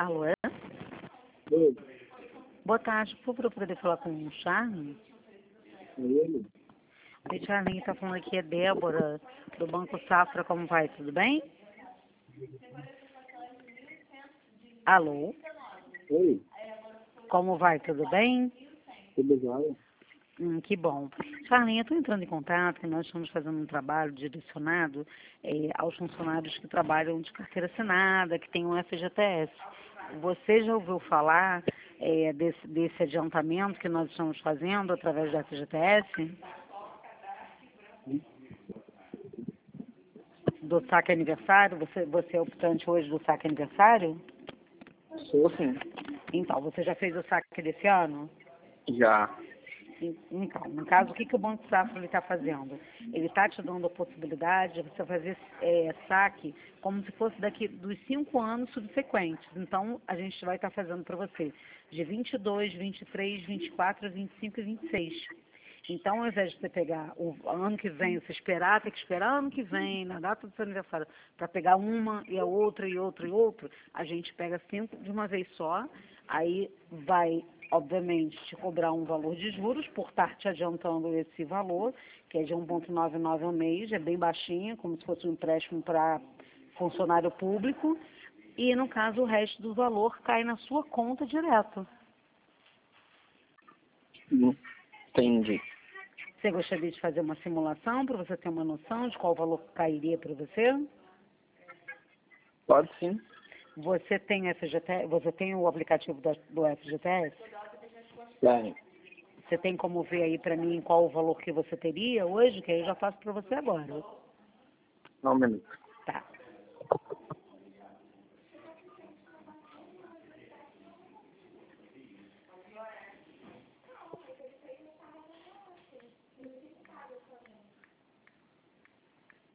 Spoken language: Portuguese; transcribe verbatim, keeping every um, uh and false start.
Alô, é? Oi, Boa tarde, por favor, eu poder falar com o Charlie? é ele? Oi, Charlie, quem está falando aqui é Débora, do Banco Safra, como vai? Tudo bem? Alô, Oi, como vai? Tudo bem? tudo jóia? Hum, que bom. Charlinha, eu estou entrando em contato, porque nós estamos fazendo um trabalho direcionado eh, aos funcionários que trabalham de carteira assinada, que têm um F G T S. Você já ouviu falar eh, desse, desse adiantamento que nós estamos fazendo através do F G T S? Do saque aniversário? Você, você é optante hoje do saque aniversário? Sou sim. Então, você já fez o saque desse ano? Já. Então, no caso, o que, que o Banco Safra está fazendo? Ele está te dando a possibilidade de você fazer é, saque como se fosse daqui dos cinco anos subsequentes. Então, a gente vai estar fazendo para você de vinte e dois, vinte e três, vinte e quatro, vinte e cinco e vinte e seis. Então, ao invés de você pegar o ano que vem, você esperar, tem que esperar ano que vem, na data do seu aniversário, para pegar uma e a outra e outra e outra, a gente pega cinco de uma vez só, aí vai, obviamente, te cobrar um valor de juros por estar te adiantando esse valor, que é de um vírgula noventa e nove ao mês, é bem baixinho, como se fosse um empréstimo para funcionário público, e no caso o resto do valor cai na sua conta direto. Hum, Entendi. Você gostaria de fazer uma simulação para você ter uma noção de qual valor cairia para você? Pode sim. Você tem F G T S, você tem o aplicativo do, do F G T S? Tem. Você tem como ver aí para mim qual o valor que você teria hoje, que aí eu já faço para você agora. Só um minuto.